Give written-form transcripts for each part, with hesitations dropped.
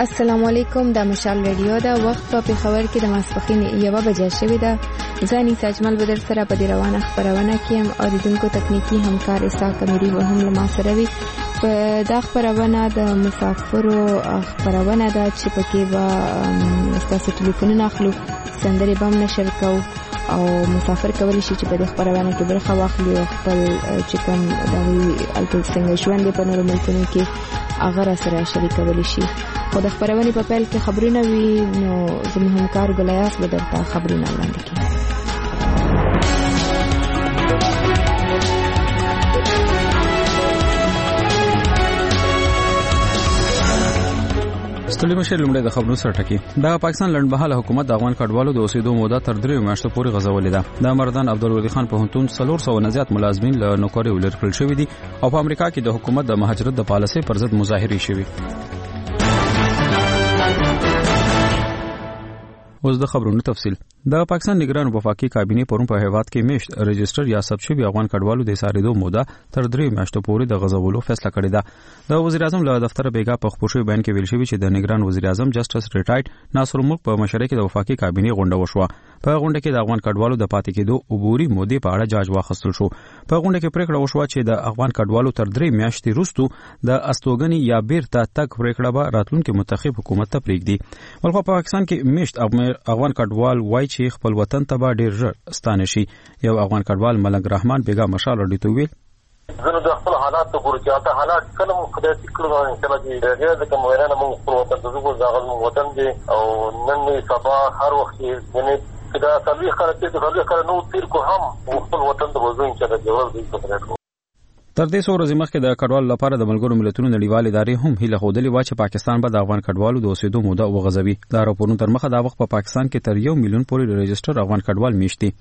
السلام علیکم، د مشال رادیو دا وخت په خبر کې د ماسپخین 1 بجې شوې ده. ځاني ساجمل بدر سره په دی روانه خبرونه کې او اوریدونکو تکنیکی همکار اسحاق کمیری و هم له ما سره وي. په دا خبرونه د مسافرو خبرونه ده چې پکې به تاسو ټلیفونونه اخلو، سندري بم نشر کوو او مسافر کولی شي چې په دې خبرونه کې برخه واخلي او خپل چې کوم د الکل څنګه ژوند په نورو ملکونو کې هغه سره شریکولی شي. خو د خبرونه په پیل کې خبرونه وي نو زموږ همکار ګلیاس به درته خبرونه وړاندې کړي. ستړي مشه لومړی د خبرونو سره ټکی. د پاکستان لنډمهاله حکومت د افغان کډوالو د اوسېدو موده تر 3 میاشتو پورې غځولې ده. د مردان عبدالولي خان پوهنتون 400 نه زیات ملازمین له نوکری ولرکل شوی دي او په امریکا کې د حکومت د مهاجرت د پالیسۍ پر ضد مظاهرې شوي. اوس د خبرونو تفصیل. د پاکستان نگران وفاقي کابینه پرون په هیواد کې میشت رجستر یا ثبت شوی افغان کډوالو د ساریدو موده تر 3 میاشتو پورې د غځولو فیصله کړې ده. د وزیر اعظم له دفتر بیګا په خپل بیان کې ویل شوی چې د نگران وزیر اعظم جسټس ریټایرډ ناصر الملک په مشرۍ کې د وفاقي کابینه غونډه وشوه. په غونډه کې د افغان کډوالو د پاتې کېدو عبوري مودې په اړه جاج واخیستل شو. په غونډه کې پریکړه وشوه چې د افغان کډوالو تر 3 میاشتې وروسته د استوګنې یا بیرته تک پریکړه به راتلونکي منتخب حکومت ته پریږدي. ولخوا په پاکستان کې میشت افغان کډوال وای چې خپل وطن ته به ډیر ژر ستانه شي. یو افغان کډوال ملنګ رحمان بیګا مشال رډی ته ویل زه د خپل حالات ته ګورم چې دا حالات کله مو خدای تکړه ان شاء الله چې ډېر د کوم ویرانه موږ خپل وطن ته زغو ځاغل موږ وطن دی او نن سبا هر وخت چې دا تاریخ کړه نو تیر کو هم خپل وطن ته وځو ان شاء الله جوړ دی څه تر دې څو ورځې مخکې د کډوالو لپاره د ملګرو ملتونو نړیوالې ادارې هم هیله ښودلې وه چې پاکستان به د افغان کډوالو د اوسېدو موده وغځوي. دا راپورونه تر مخه دا وخت په پاکستان کې تر 1 میلیون پورې رجستر افغان کډوال میشت دي.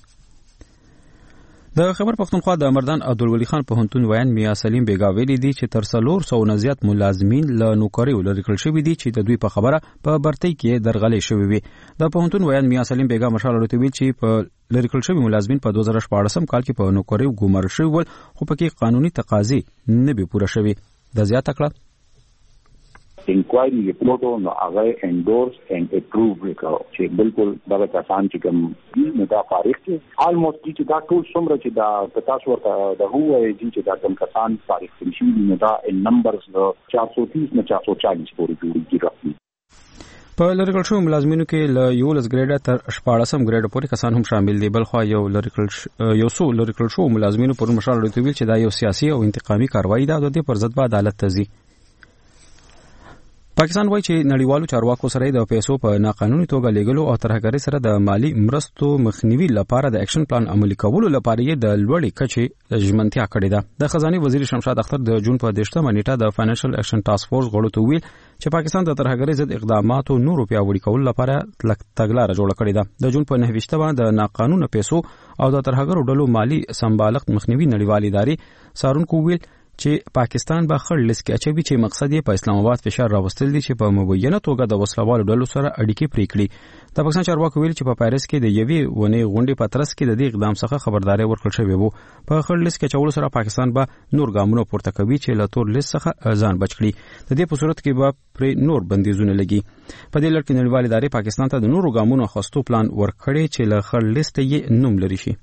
د خبر پښتونخوا د مردان عبدالولي خان پوهنتون ویان میا سلیم بیګا ویلي دي چې تر 400 نه زیات ملازمین له نوکری ولرکل شوی دي چې د دوی په خبره په برتۍ کې درغلې شوی وي. د پوهنتون ویان میا سلیم بیګا مشال ورته ویل چې په لرکل شوی ملازمین په 2014 کال کې په نوکری ګمار شوی ول خو پکې قانوني تقاضي نه به پوره شوی. د زیاته کړه انکوایری ریپورټ نو هغه انډورس اینڈ اپروو وکړو چې بالکل دا کسان چې کوم نه دا فارغ دي آلموست چې دا ټول څومره چې دا تاسو ورته د هوې چې دا کوم کسان فارغ شي نو دا نمبرز 430 نه 440 پورې جوړیږي. په لرکل شو ملازمینو کې له 11 ګریډ تر 14 ګریډ پورې کسان هم شامل دي. بلخو یو لرکل شو ملازمینو پر مشال ورته ویل چې دا یو سیاسي او انتقامي کاروایی ده او د پر ضد به عدالت ته ځي. پاکستان وایي چې نړیوالو چارواکو سره د پیسو په ناقانوني توګه لګلو او ترهګرۍ سره د مالی مرستو مخنیوي لپاره د اکشن پلان عملي کولو لپاره یې د لوړې کچې ژمنتیا کړې ده. د خزانه وزیر شمشاد اختر د جون په 18 نیټه د فاینانشل اکشن ټاسک فورس غړو ته ویل چې پاکستان د ترهګرۍ ضد اقداماتو نورو پیاوړي کولو لپاره تګلارې جوړه کړې ده. د جون په 9 باندې د ناقانونه پیسو او د ترهګرو ډلو مالی سمبالښت مخنیوي نړیوالې ادارې سارونکو ویل چې پاکستان به خړ لیست کې اچوي چې مقصد یې په اسلام آباد فشار راوستل دي چې په مبینه توګه د وسلوالو ډلو سره اړیکې پرې کړي. د پاکستان چارواکو ویل چې په پاریس کې د یوې ونې غونډې په ترڅ کې د دې اقدام څخه خبرداري ورکړل شوې وو. په خړ لیست کې چولو سره پاکستان به نور ګامونه پورته کوي چې له تور لیست څخه ځان بچ کړي. د دې په صورت کې به پر نور بندیزونه لګي. په دې لړ کې نړیوالې ادارې پاکستان ته د نورو ګامونو اخیستو پلان ورکړي چې له خړ لیست یې نوم لري شي.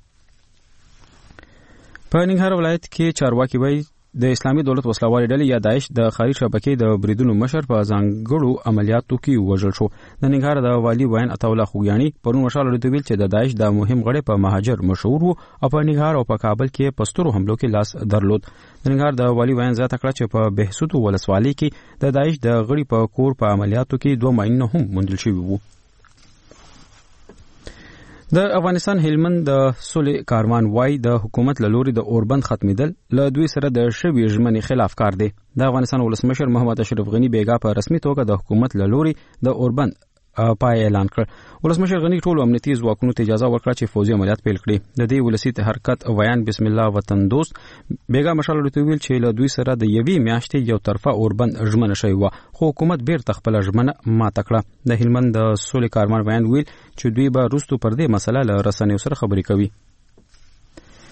په ننګرهار ولایت کې چارواکي وایي د اسلامي دولت وسلوال ډلې یا داعش د خارج شبکې د بریدونو مشر په ځانګړو عملیاتو کې وژل شو. د ننګرهار د والی وین عطاالله خوګیانی پرون مشال ورته ویل چې د داعش د مهم غړي په مهاجر مشهور وو او په ننګرهار او په کابل کې پسترو حملو کې لاس درلود. د ننګرهار د والی وین زیاته کړه چې په بهسودو ولسوالۍ کې د داعش د غړي په کور په عملیاتو کې 2 ماینونه هم موندل شوي وو. د افغانستان هلمند د سولې کاروان وای د حکومت له لوري د اوربند ختمیدل له دوی سره د شوی ژمنې خلاف کار دی. د افغانستان ولسمشر محمد اشرف غنی بیګا په رسمي توګه د حکومت له لوري د اوربند پای اعلان کړ. ولسمشر غنی ټول امنیتي ځواکونو ته اجازه ورکړه چې فوجي عملیات پیل کړي. د دې ولسی حرکت ویان بسم الله وطن دوست بیګا مشال ورته ویل چې له دوی سره د یوې میاشتې یو طرفه اوربند ژمنه شوی و خو حکومت بیرته خپل ژمنه ماته کړه. د هلمند د سولې کاروان ویان ویل چې دوی به روستو پر دې مسله له رسنیو سره خبرې کوي.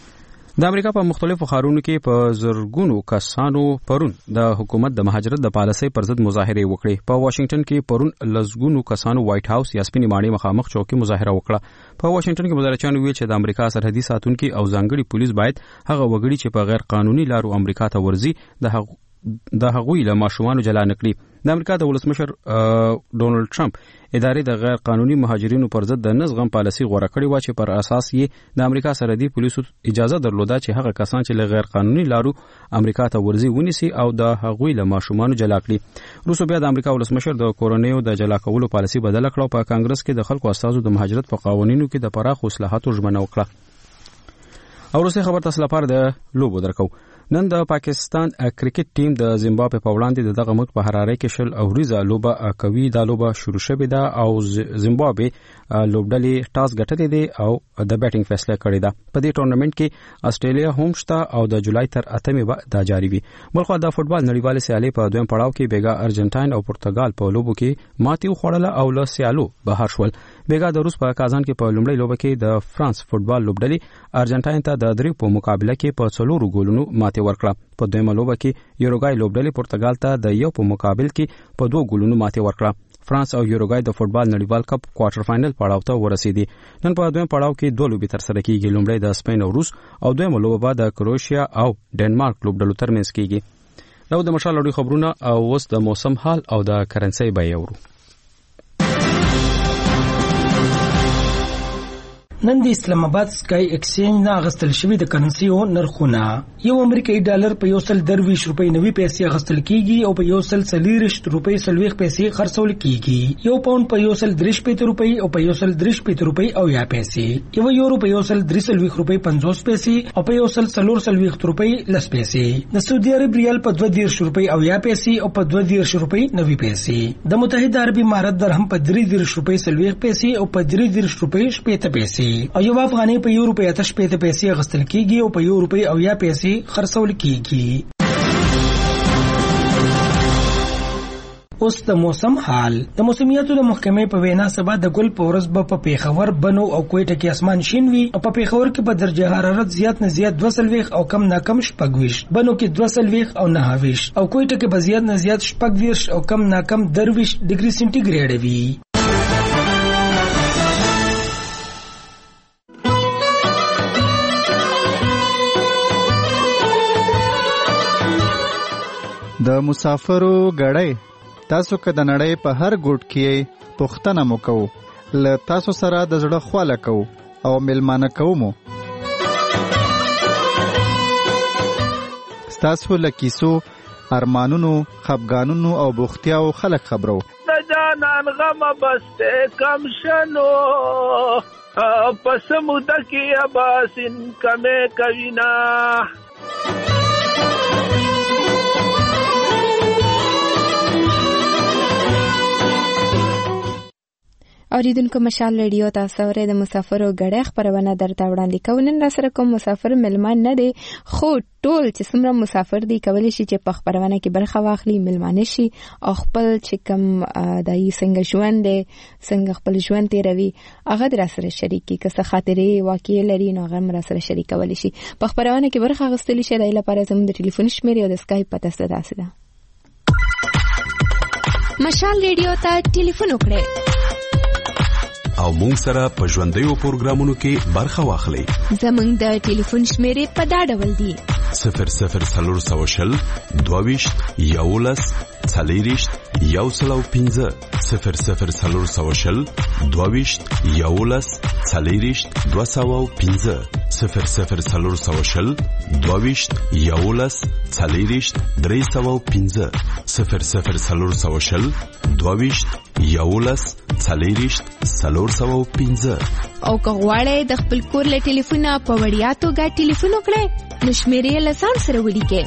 د امریکا په مختلفو ښارونو کې په زرګونو کسانو پرون د حکومت د مهاجرت د پالیسۍ پر ضد مظاهره وکړې. په واشنگټن کې پرون لزګونو کسانو وایټ هاوس یا سپینې ماڼۍ مخامخ چوکۍ مظاهره وکړه. په واشنگټن کې مظاهرچیانو ویل چې د امریکا سرحدي ساتونکي او ځانګړي پولیس باید هغه وګړي چې په غیر قانوني لارو امریکا ته ورځي د هغوی له ماشومانو جلا نکړي. د امریکا د ولسمشر ډونالد ټرمپ ادارې د غیر قانوني مهاجرینو پر ضد د نظم پالیسي غوړه کړې و چې پر اساس یې د امریکا سرحدي پولیسو اجازه درلوده چې هغه کسان چې له غیر قانوني لارو امریکا ته ورځي ونیسي او د هغوی له ماشومانو جلا کړي. وروسته بیا د امریکا ولسمشر د کورنیو د جلا کولو پالیسي بدله کړه او په کانګرس کې د خلکو استازو د مهاجرت په قوانینو کې د پراخو اصلاحاتو ژمنه وکړه. او وروسته خبر تاسو لپاره د لوبو درکو. نن د پاکستان کرکټ ټیم د زیمبابوې په وړاندې دغه ملک په حراره کې شل اوریزه لوبه کوي. دا لوبه شروع شوې ده او زیمبابوې لوبډلې ټاس ګټلې دي او د بیټینګ فیصله کړې ده. په دې ټورنمنت کې استرالیا هم شته او د جولای تر 8 به دا جاری وي. بلخو د فوتبال نړیوال سیالي په دویم پړاو کې بیګا ارجنټاین او پرتګال په لوبو کې ماتې وخوړله او له سیالو بهر شول. بیګا د روس په کازان کې په لومړی لوبه کې د فرانس فوتبال لوبډلې ارجنټاین ته د 3 په مقابله کې په 4 ګولونو ماتې ورکړه. په دویمه لوبه کې یوروګای لوبډلې پرتګال ته د 1 په مقابل کې په 2 ګولونو ماتې ورکړه. فرانس او یوروګای د فوتبال نړیوال کپ کوارټر فائنل پړاو ته ورسېدي. نن په دویم پړاو کې 2 لوبې تر سره کیږي. لومړی د سپین او روس او دویمه لوبه د کروشیا او ډنمارک لوبډلو ترمنځ کیږي. نو د مشال لړۍ خبرونه او اوس د موسم حال او د کرنسي بیه ورو. نن د اسلام آباد سکای ایکسچینج نه غستل شوی د کرنسیو نرخونه. یو امریکایي ډالر په 123 روپۍ 90 پیسې غستل کیږي او په 140 روپۍ 40 پیسې خرڅول کیږي. یو پاوند په 130 روپۍ او په 130 روپۍ او یا پیسې. یو یورو په 130 روپۍ 50 پیسې او په 140 روپۍ 10 پیسې. د سعودي عرب ریال په 210 روپۍ او یا پیسې او په 210 روپۍ 90 پیسې. د متحده عربي امارات درهم په 310 روپۍ 40 پیسې او په 310 روپۍ 70 پیسې. او یو افغاني په یو روپیا 85 پیسې غستل کیږي او په یو روپۍ او یا پیسې خرڅول کیږي. اوس د موسم حال. د موسمیاتو د محکمې په وینا سبا د ګل په ورځ په پیښور بنو او کوټه کې اسمان شین وي او په پیښور کې په درجه حرارت زیات نه زیات 22 او کم نه کم 26. بنو کې 22 او 29 او کوټه کې په زیات نه زیات 26 او کم نه کم 23 ډیګري سنټیګریډ وي. د مسافرو غړې تاسو که د نړۍ په هر ګوټ کې پوښتنه مو کوو، له تاسو سره د زړه خواله کوو او ملمانه کوو مو. ستاسو له کیسو، ارمانونو، خفګانونو او بوختیاو خلک خبرو. د جانان غم بسته کم شنو پس موده کې اباسین کمه کوینا. اوریدونکو مشال ریډیو تاسو ورې د مسافرو غړې خبرونه درته وړاندې کوو. نن را سره کوم مسافر ملمان نه دی، خو ټول چې څومره مسافر دي کولی شي چې په خبرونه کې برخه واخلي، ملمانه شي او خپل چې کوم دای څنګه ژوند دی، څنګه خپل ژوند تیروي هغه در سره شریکي، که څه خاطرې واقعي لري نو هغه را سره شریکولی شي. په خبرونه کې برخه اخیستلی شي. د لپاره زموږ د ټلیفون شمیرې او د اسکایپ پته ستاسو داسې ده. مشال ریډیو ته ټلیفون وکړئ او مونږ سره په ژوندیو پروګرامونو کې برخه واخلئ. زموږ د ټلیفون شمیرې په دا ډول دي: 0040 22 11 40 105 0040 22 11 40 205 0040 22 11 40 305 0040 22 11 40 305. او که غواړئ د خپل کور له ټلیفونه په وړیا توګه ټلیفون وکړئ نو شمیرې له ځان سره ولیکئ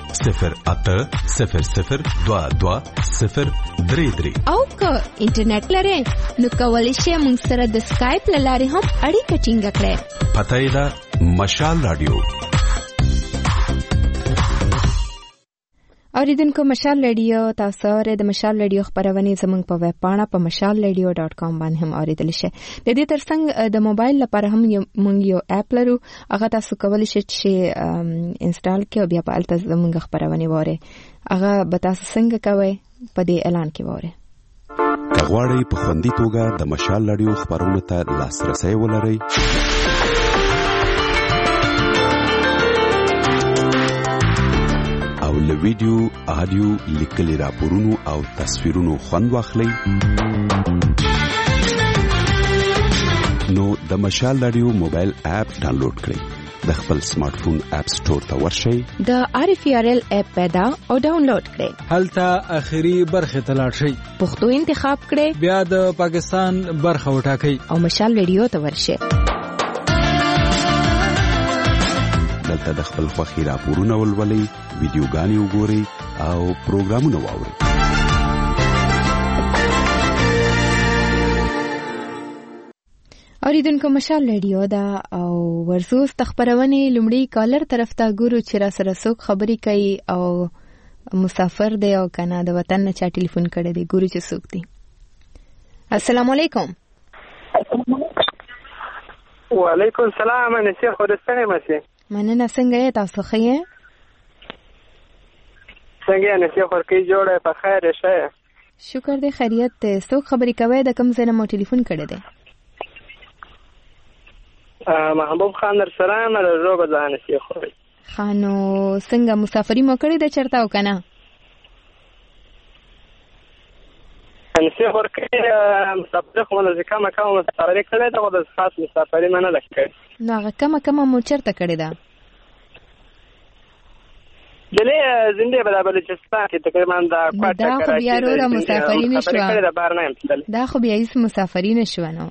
0800 22 033. او که انټرنیټ لرئ نو کولی شئ موږ سره د سکایپ له لارې هم اړیکه ټینګه کړئ. پته یې ده مشال رادیو. اوریدونکو مشال رادیو تاسو د مشال رادیو خبرونه زموږ په ویب پاڼه په mashalradio.com باندې هم اوریدل شي. د دې ترڅنګ د موبایل لپاره هم موږ یو اپ لرو، هغه تاسو کولی شئ چې انسټال کړئ او بیا په الته زموږ خبرونه واره. هغه به تاسو څنګه کوئ په دې اعلان کې واره. کغواړئ په خوندي توګه د مشال رادیو خبرونو ته لاسرسي ولرئ، له ویډیو، آډیو، لیکلي راپورونو او تصویرونو خوند واخلئ، نو د مشال رادیو موبایل اپ ډاونلوډ کړئ. د خپل سمارټ فون اپ سٹور ته ورشئ، د RFRL اپ پیدا او ډاونلوډ کړئ. هلته اخري برخه ته لاړ شئ، پښتو انتخاب کړئ، بیا د پاکستان برخه وټاکئ او مشال رادیو ته ورشئ. دلته د خپل خوښي راپورونه ولولئ، ویډیوګانې وګورئ او پروګرامونه واورئ. اوریدونکو مشال رادیو دا او ورزوس خبرونه لومړی کالر طرف ته ګورو چې را سره څوک خبرې کوي او مسافر دی او کنه د وطن نه چا ټلیفون کړی دی. ګورو چې څوک دی. السلام علیکم. وعلیکم السلام. انسه خودستانه مسی مننه. څنګه یې تاسو ښه یې؟ څنګه یې نسې خورکې جوړه په خیر شه؟ شکر دې خیریت ته. څوک خبرې کوي؟ د کوم ځای نه مو ټلیفون کړی دی؟ محبوب خان در سره مې روبه ځان نسې خوري. خانو څنګه مسافری مو کړی د چرته او کنه؟ نسې خورکې مسافر خو نه ځکه ما کوم مسافری کړی دا د خاص مسافری نه لکه نو هغه کمه مو چرته کړی دا؟ دلې زنده په بلوچستان کې تقریبا دا کوټه دا خو بیا وروره مسافری نشو، دا خو بیا هیڅ مسافری نشو. نو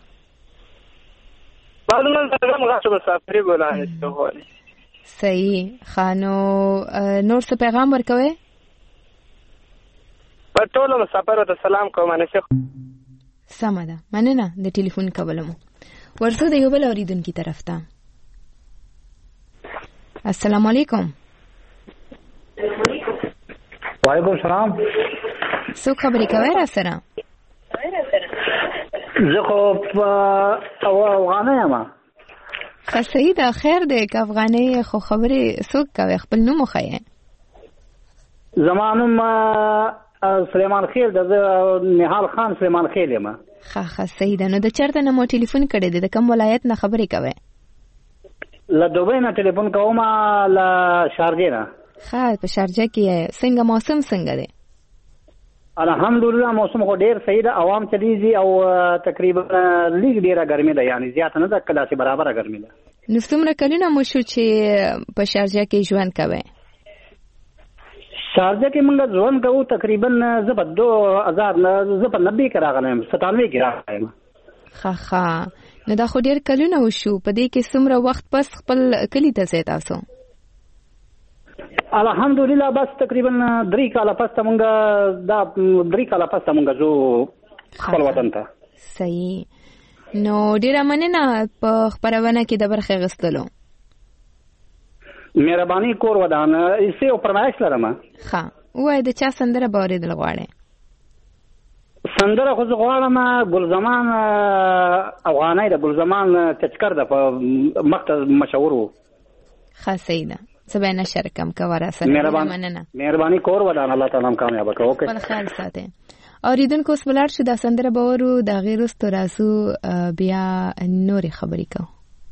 بعد من زغم غاښ مسافری بولانه ته صحیح. خانو نور څه پیغام ورکوي؟ په ټول مسافر ته سلام کوم. انسه سمه ده، مننه د ټلیفون کولمو. ورسو د یو بل اوریدونکو طرف ته. السلام علیکم. وعلیکم السلام. څوک خبرې کوي را سره؟ زه خو افغانه یم. ښه صحیح ده، خیر دی که افغانۍ خو خبرې څوک کوي؟ خپل نوم وښایه. زما نوم سلیمان خیل ده، زه نهال خان سلیمان خیل یم. ښه صحیح ده. نو د چرته نه مو ټلیفون کړی دی؟ د کوم ولایت نه خبرې کوي؟ له دوبۍ نه ټلیفون کوم، له شارجې نه. ښه په شارجه کې څنګه موسم څنګه دی؟ الحمدلله موسم خو ډیر صحیح ده، عوام چلیږي او تقریبا لیک ډیره ګرمي ده، یعنی زیاته نه ده، کلاسي برابره ګرمي ده. نو څومره کلونه مو شو چې په شارجه کې ژوند کوئ؟ شارجه کې موږ ژوند کوو تقریبا زه په 2090 کې راغلی یم، 97 کې راغلی یم. ښه نو دا خو ډیر کلونه وشو. په دې کې څومره وخت پس خپل کلی ته ځئ تاسو؟ الحمدلله بس تقریبا 3 کاله پس ته مونږ ځو خپل وطن ته. صحیح. نو ډیره مننه په خبرونه کې د برخه غستلو. مهرباني کور ودانه ایسه او پرمایش لرم. ښه وای د چا سندره باورې دل غواړي؟ سندره خو غواړم ګلزمان افغانۍ د ګلزمان تذکر د مخته مشهور وو. ښه صحیح ده، زبې نشر کم کواره سره. مهرباني کور ودانه، الله تعالی کامیاب کړي. اوکے بل خیال ساته. اوریدونکو اوس بلار شو د سندره باورو د غیر واستو راسو بیا نورې خبرې کو.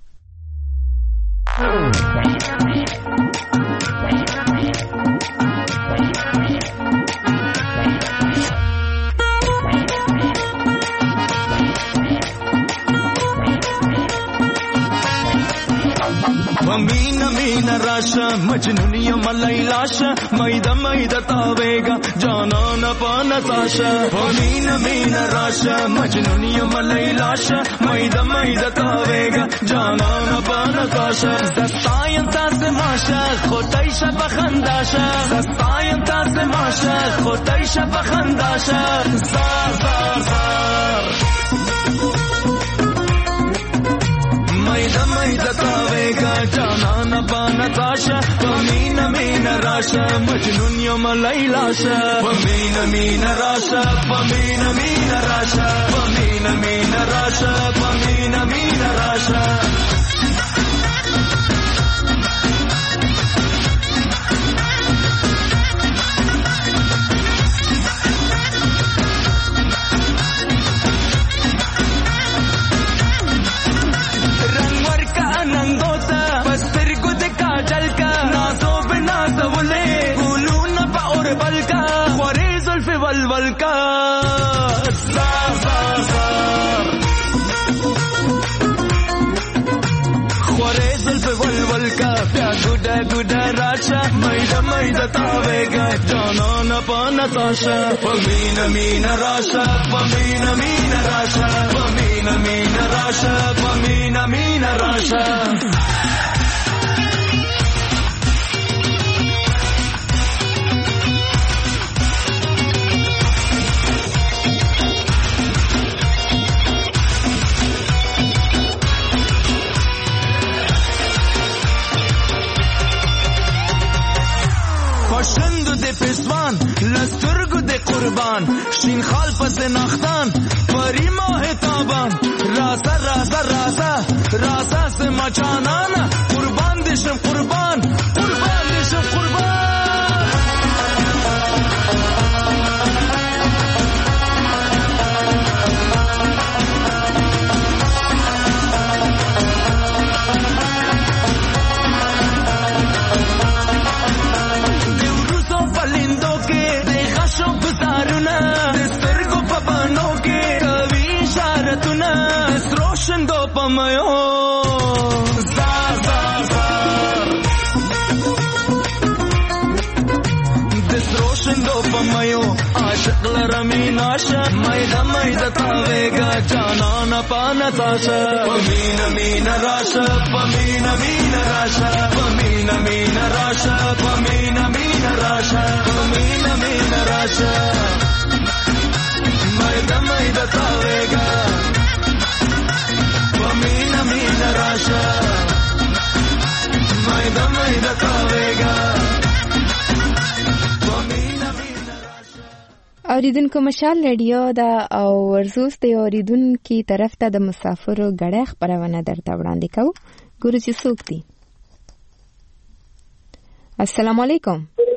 مین راشا مجنونی ملای لاشا میدا تاویگا جانا نپانا ساشا. مین راشا مجنونی ملای لاشا میدا تاویگا جانا نپانا ساشا. زستایم تاز ماشا خودایش بخنداشا، زستایم تاز ماشا خودایش بخنداشا. زار زار زار میدا تاویگا جانا نپانا ساشا. مین راشه مجنون یم لیلا شه پمینا مینا راشه پمینا مینا راشه پمینا مینا راشه پمینا مینا راشه والکا زار زار زار خوره زلف والکا بیا گودا گودا راشه میده میده تاویگا جانانا پانا ساشا پمینا مینا راشه پمینا مینا راشه پمینا مینا راشه پمینا مینا راشه شندو د پسوان لسترگو د قربان شین خال پس نختان پری ماه تابان راسا راسا راسا راسا سے مچانانا قربان دشم قربان قربان دشم قربان شندو پمایو زار زار زار دسرو شندو پمایو عاشق لرمین آشا میدا میدا تاویگا جانانا پانا ساشا پمینا مینا راشا پمینا مینا راشا پمینا مینا راشا پمینا مینا راشا پمینا مینا راشا میدا میدا تاویگا پمینا مینا راشه میدا میدا کاویگا پمینا مینا راشه. اوریدونکو مشال رادیو دا او ورزوس د اوریدونکو طرف ته د مسافرو غړې خبرونه درته وړاندې کوو. ګورو چې څوک دي. السلام علیکم.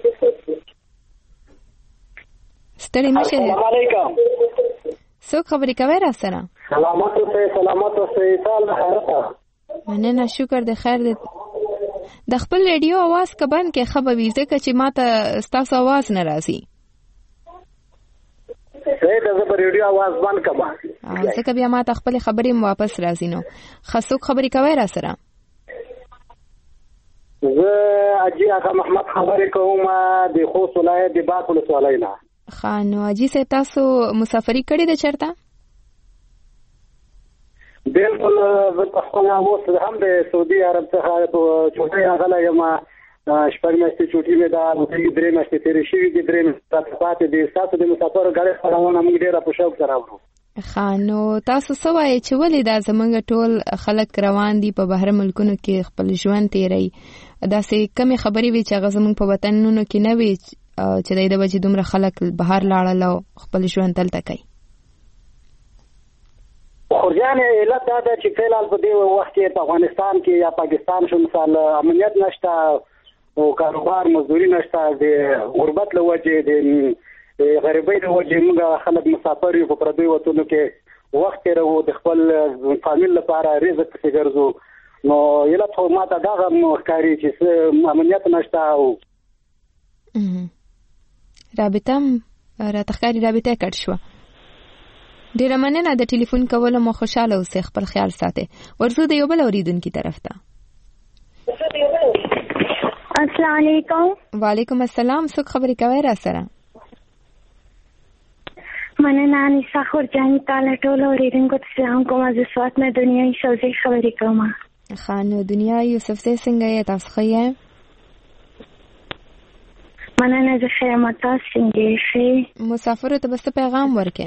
ستړي مشه. السلام علیکم. څوک خبرې کوي را سره؟ سلامت اوسئ تعالی خیرته. مننه شکر د خیر د خپل رادیو आवाज کبان کې خبر وي ځکه چې ماته ستاسو आवाज نه راځي. زه د رادیو आवाज باندې کبا. ځکه بیا ماته خپل خبرې واپس راځي نو. خاصو خبرې کوي را سره؟ زه اجي هغه محمد خبرې کوم د خوست ولایت د باک ولسوالۍ نه. خانو اجي سه تاسو مسافرۍ کړې ده چرته؟ بالکل زه په خپل اوس هم د سعودي عرب څخه چوټي غلا یم شپږ میاشتې چوټي مې دا د درې میاشتې تیرې شوې دي درې میاشتې پاتې دي تاسو د مسافر غړي خبرونه موږ ډېر په شوق سره اورو. خانو تاسو سوای چې ولې دا زمونږ ټول خلک روان دي په بهر ملکونو کې خپل ژوند تیري دا سه کمی خبرې وی چې زمونږ په وطنونو کې نه وي چې د وجې دومره خلک بهر لاړل او خپل ژوند دلته کوي. خورجان علت دا چې فعلال په دې وخت کې په افغانستان کې یا پاکستان شو مثال امنیت نشته او کاروبار مزدوري نشته د غربت له وجې د غریبۍ له وجې موږ خلک مسافر یو په پردیو وطنو کې وخت تیرو د خپل فامیل لپاره رزق پسې ګرځو نو علت خو ماته دغه ښکاري چې امنیت نشته او رابطه راتخکاری رابطه کټ شو. ډیره مننه د ټلیفون کولو مو خوشاله اوسئ خپل خیال ساتئ. ورزو د یو بل اوریدونکو طرف ته. السلام علیکم. وعلیکم السلام. څوک خبرې کوي را سره؟ مننه انیسا خورجانی تعالی ټول اوریدونکو ته سلام کوم. از سوات نه دنیا یوسفزی خبرې کوم. خانو دنیا یوسفزی څنګه یې تاسو ښه یې؟ مننه زه ښه یم. تاسو څنګه یې؟ مسافرو ته بس پیغام ورکړئ.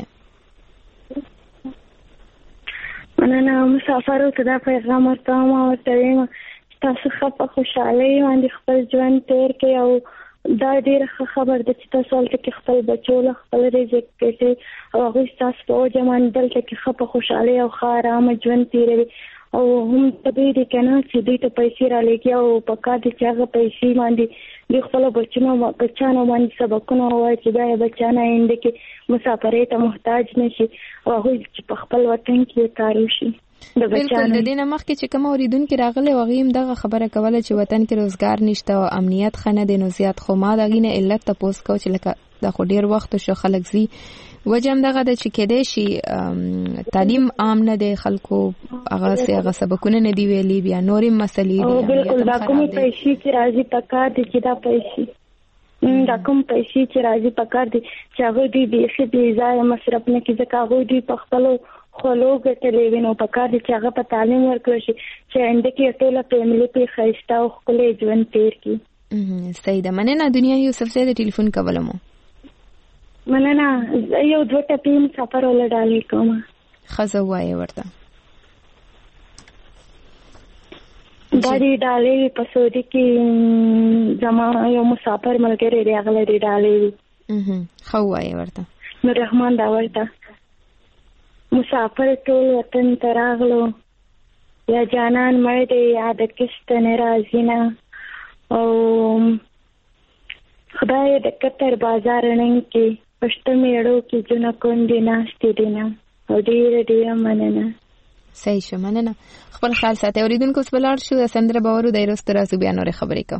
مننه مسافرو ته دا پیغام ورته ما ورته وایم تاسو ښه په خوشحالۍ باندې خپل ژوند تیر کړئ او دا ډېره خبر ده چې تاسو هلته کې خپل بچو له خپل رزق ګټئ او هغوی ستاسو په وجه باندې دلته کې ښه په خوشحالۍ او ښه ارامه ژوند تېروي او هم طبیعي دی که نه چې دوی ته پیسې رالېږي او په کار دی چې هغه پیسې باندې دوی خپلو بچیانو باندې سبقونه ووایي چې دا یې بچیان آینده کې مسافرۍ ته محتاج نه شي او هغوی چې په خپل وطن کې کار وشي. بالکل د دې نه مخکې چې کوم اوریدونکي راغلي هغوی هم دغه خبره کوله چې وطن کې روزګار نشته او امنیت ښه نه دی نو زیات خو ما د هغې نه علت تپوس کوو چې لکه دا خو ډېر وخت شو خلک ځي وجه هم دغه ده چې کېدای شي تعلیم عام نه دی خلکو هغه سبقونه نه دي ویلي بیا نورې مسلې دي. بالکل دا کومې پیسې چې راځي په کار دي چې دا پیسې دا کوم پیسې چې راځي په کار دي چې هغوی دوی بیخي بې ځایه مصرف نه کړي ځکه هغوی دوی په خپلو خولو ګټلې وي نو په کار دي چې هغه په تعلیم ورکړل شي چې آینده کې ټوله فیملي پرې ښایسته او ښکلی ژوند تېر کړي. صحیح ده. مننه دنیا یوسف صاحب د ټلیفون کولو مو مننه. زه یو 2 ټپې مسافر وله ډالۍ کوم. ښه زه ووایې ورته. دا دی ډالۍ په سعودي کې زما یو مسافر ملګری دی هغه لري ډالۍ وي. ښه ووایې ورته. نوررحمان دا ورته مسافر ټول وطن ته راغلو یا جانان مړ دی یا د کست نه راځي نه او خدای د کتر بازار نن کې پښته میړو کې جنا کونډې ناستې دي نه او ډېره مننه. صحیح شو مننه. خپل خیال ساتئ. اوریدونکو اوس ولاړ شو د سندره باورو دی وروسته راځو بیا نورې خبرې کوو.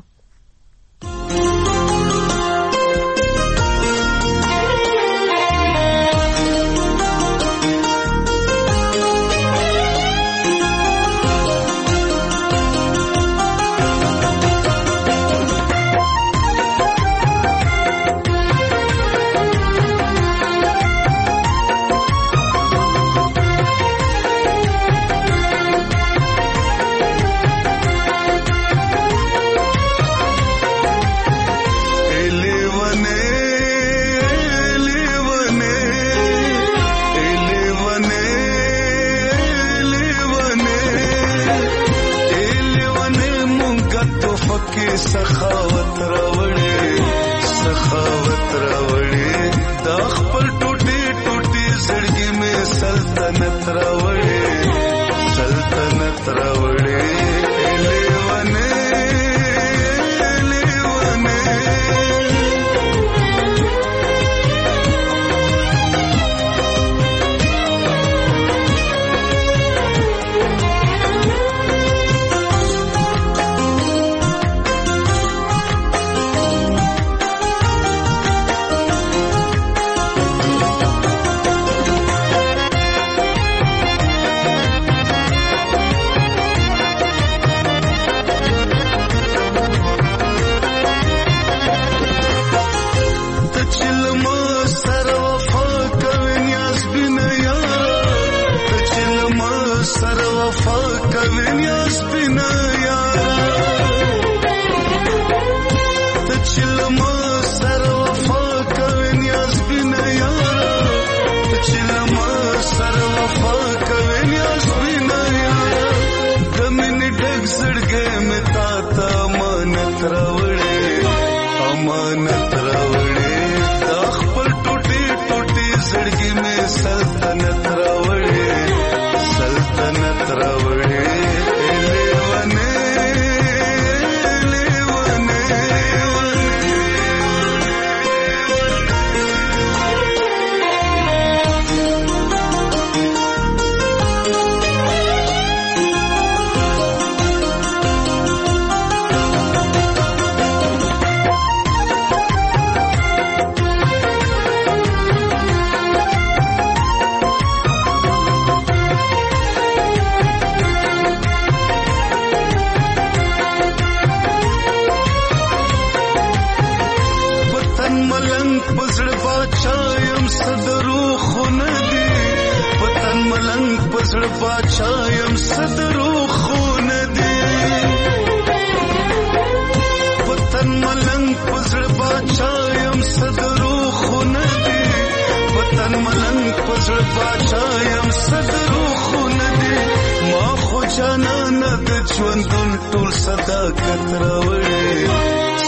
سخاوت راوړې دا خپل ټوټي ټوټي زړګي مې سلطنت راوړې لیوانه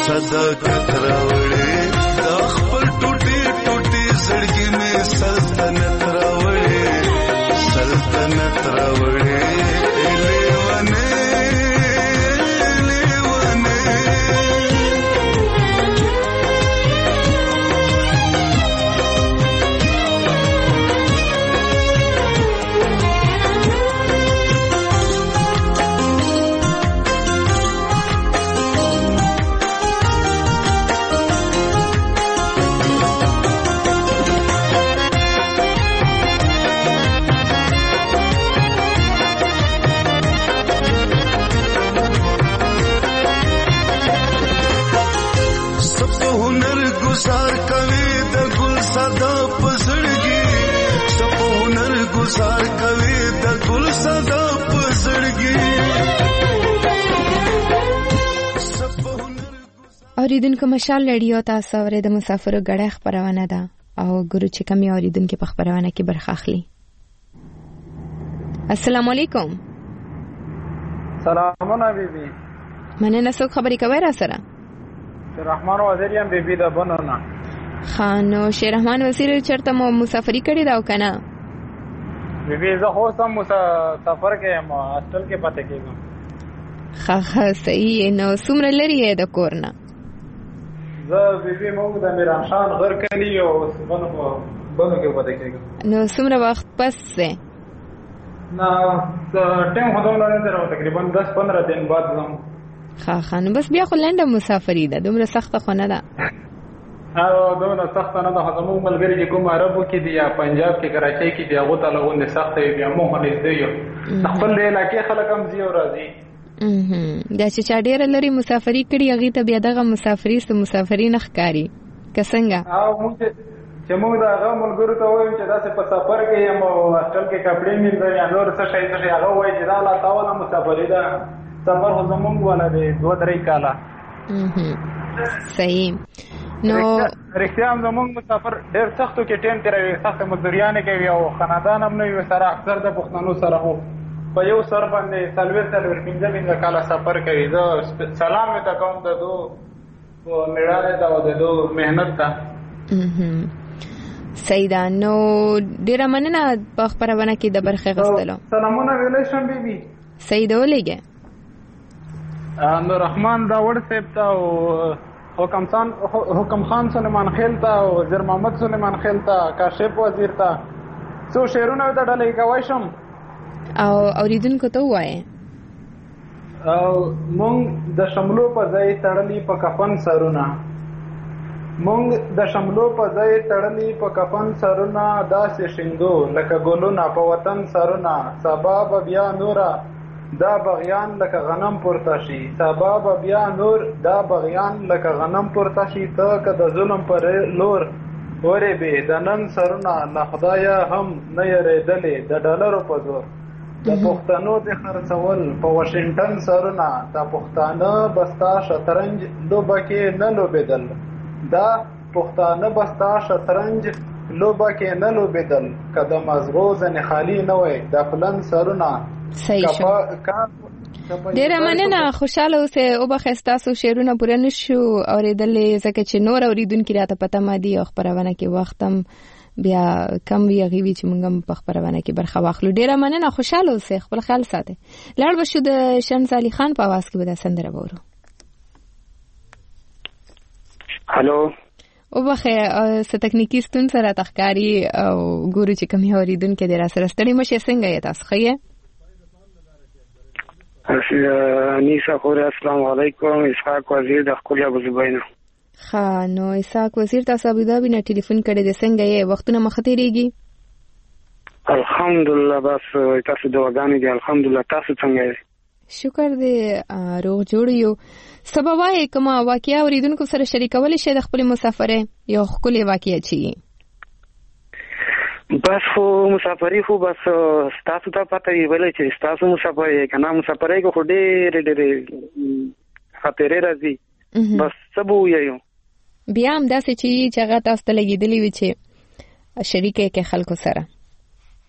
صداقت راوړې دا خپل ټوټي ټوټي زړګي مې سلطنت راوړې سلطنت راوړې لیوانه گزار کوي د ګل صدا پزړګي سپو هنر گزار کوي د ګل صدا پزړګي اوریدونکو مشال رادیو تاسو اورئ د مسافرو غړې خبرونه ده او ګورو چې کوم اوریدونکو په خبرونه کې برخه اخلي. السلام علیکم. سلامونه بیبي. مننه څوک خبرې کوي را سره؟ رحمان وزیر یم بیبي د بنونه. خانو شیر رحمان وزیر چرته مو مسافری کړی دا کنه؟ بیبي زه خو سم سفر کې یم هاستل کې پاتې کېږم. ښه صحیح نو څومره لري د کور نه؟ زه بیبي موږ د میران خان غر کلی او بنو کې پاتې کېږم. نو څومره وخت پس ده؟ نه ټیم خو دومره نه درو تقریبا 10-15 دن بعد زم. ښه نو بس بیا خو لنډه مسافري ده دومره سخته خو نه ده. دومره سخته نه ده خو زموږ ملګري چې کوم عربو کې دي یا پنجاب کې کراچۍ کې دي هغو ته لغونې سخته وي بیا موږ نږدې یو خپل د علاقې خلک هم ځي او راځي. دا چې چا ډېره لرې مسافري کړي هغې ته بیا دغه مسافري نه ښکاري که څنګه؟ چې موږ د هغه ملګرو ته وایو چې داسې په سفر کې یم او هاسټل کې کپړې مینځم یا نور څه شی هغه وایي چې دا الله تعالی مسافري ده. سفر خو زمونږ والا دی 2-3 کاله. صحیح. نو رښتیا هم زمونږ مسافر ډېر سختو کې ټیم تېروي سخته مزدوریانې کوي او خاندان هم نه وي سره اکثر د پښتنو سره خو په یو سر باندې 4-5 کاله سفر کوي. زه سلام ورته کوم د دو میړانې ته او د دو محنت ته. صحیح ده. نو ډېره مننه په خپرونه کې د برخې اخیستلو. سلامونه ویلی شم بیبي. صحیح ده ولېږه. نو رحمان داوړ صاحب ته او حکم خان سلیمان خیل ته او وزیر محمد سلیمان خیل ته کاشف وزیر ته څو شعرونه ورته ډالۍ کوی شم او اوریدونکو ته ووایې. او مونږ د شملو په ځای تړلي په کفن سرونه مونږ د شملو په ځای تړلي په کفن سرونه داسې شیندو لکه ګلونه په وطن سرونه سبا به بیا نوره دا بغیان لکه غنم پورته شي سبا به بیا نور دا بغیان لکه غنم پورته شي ته که د ظلم پر لور ورې بې د نن سرونه له خدایه هم نه یریدلې د ډالرو په زور د پښتنو د خرڅول په واشنګټن سرونه د پښتانه بستا شطرنج لوبه کې نه لوبېدل دا پښتانه بستا شطرنج لوبه کې نه لوبېدل که د مزغو ځنې خالي نه وای د پلن سرونه. صحیح شو. ډېره مننه خوشحاله اوسئ. وبخئ ستاسو شعرونه پوره نه شو اورېدلی ځکه چې نور اورېدونکي راته په تمه دي او خپرونه کې وخت هم بیا کم وي هغې وي چې موږ هم په خپرونه کې برخه واخلو. ډېره مننه خوشحاله اوسئ خپل خیال ساتئ. لاړ به شو د شمس علي خان په اواز کې به دا سندره به ورو. هلو وبخئ څه تکنیکي ستونزه راته ښکاري او ګورو چې کوم اورېدونکي دی را سره ستړي مه شئ. څنګه یې تاسو ښه یې؟ نیسا خوره السلام علیکم. اسحاق وزیر د خپل ابو زبینه. ښه نو اسحاق وزیر تاسو ابوظبي نه ټلیفون کړی دی څنګه یې وختونه مخ تیریږي؟ الحمدلله بس تاسو دعاګانې دي الحمدلله تاسو څنګه یې؟ شکر دی روغ جوړ یو. سبا وایي کومه واقعه اوریدونکو سره شریکولی شئ د خپلې مسافرۍ یو ښکلې واقعه چې بس خو مسافري خو بس ستاسو ته پته وي ویلی چې ستاسو مسافرۍ که نه مسافرۍ کې خو ډېرې ډېرې خاطرې راځي بس څه به ووایو بیا هم داسې چې هغه تاسو ته لګېدلي وي چې شریکه یې کې خلکو سره.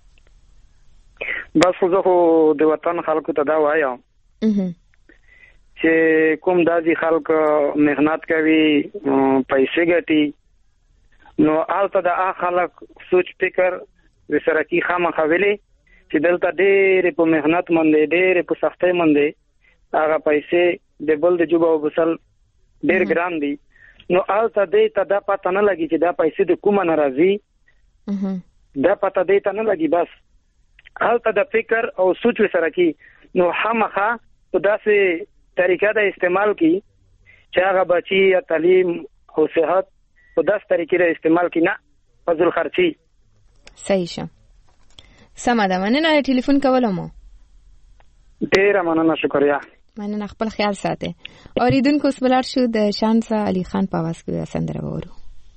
بس خو زه خو د وطن خلکو ته دا وایم چې کوم داسې خلک مهنت کوي پیسې ګټي نو هلته د خلک سوچ فکر وسره کی خامخا ویلي چې دلته ډېرې په مهنت باندې ډېرې په سختۍ باندې هغه پیسې د بل د جوبه وبسل ډېر ګران دي نو هلته دې ته دا پته نه لګي چې دا پیسې د کومه نه راځي دا پته دې ته نه لګي بس هلته د فکر او سوچ وسره کی نو خامخا په داسې طریقه د استعمال کی چې هغه بچي یا تعلیم او صحت په داس طریقې د استعمال کی نه فضل خرچي صحیح شه سمه ده مننه ټلیفون کولم ډیره مننه شکریا مننه خپل خیال ساته اوریدونکو سبلار شو د شانسا علي خان په आवाज کې سندره وورو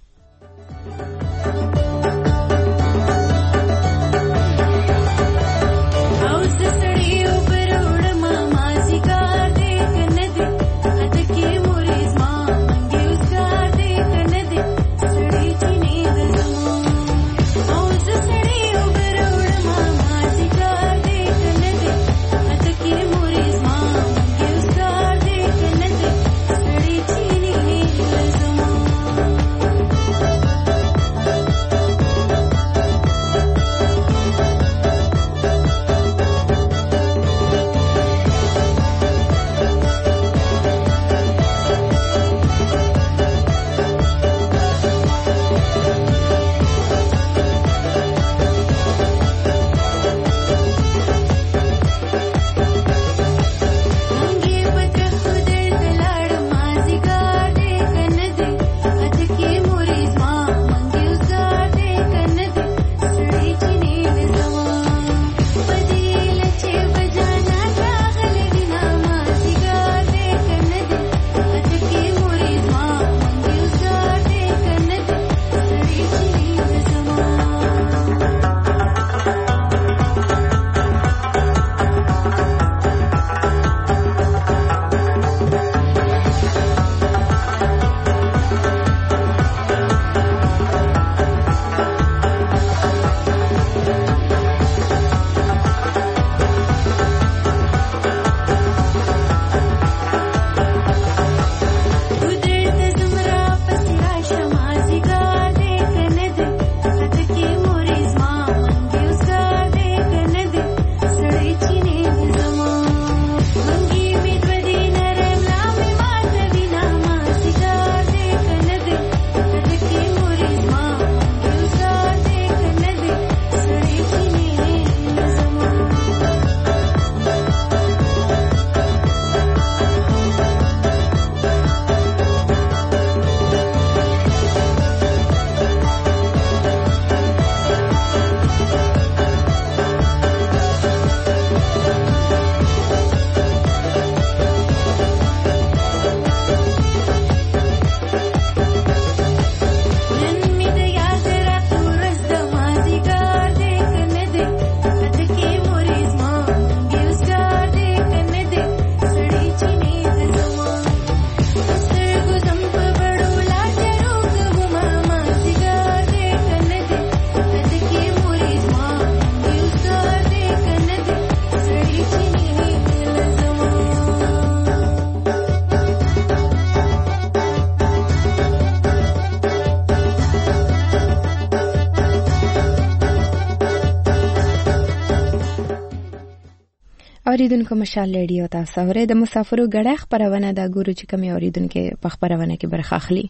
اوریدونکو مشال ریډیو تاسو اورئ د مسافرو غړ خبرونه د ګورو چې کوم اوریدونکو په خبرونه کې برخه اخلي.